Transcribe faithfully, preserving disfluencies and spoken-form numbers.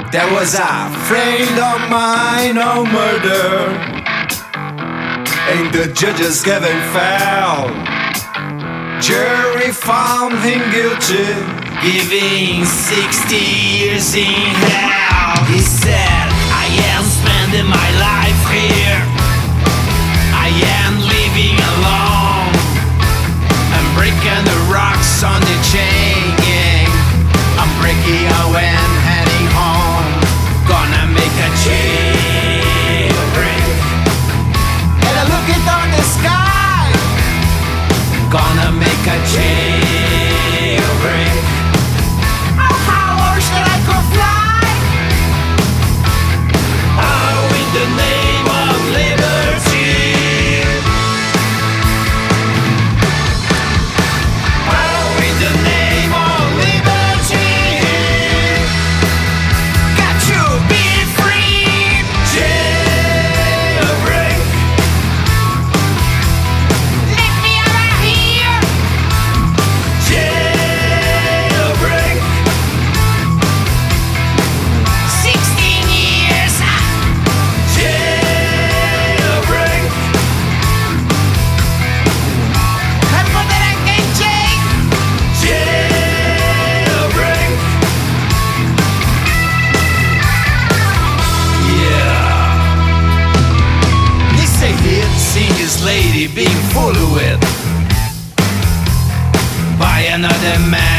There was a friend of mine, no murder, and the judges gave him foul. Jury found him guilty, giving sixty years in hell. He said, I am spending my life here, I am living alone, I'm breaking the rocks on the chain gang. I'm breaking away and heading home, gonna make a jailbreak. And I look it on the sky, gonna make a jailbreak. Oh, how should I go fly? Oh, in the name of liberty. Oh, in the name of liberty. Got to be free. Jailbreak. Let me out of here. Jailbreak. Sixteen years. Jailbreak. And more than I can take. Jailbreak. Yeah. They say he'd seen his lady being fooled with by another man.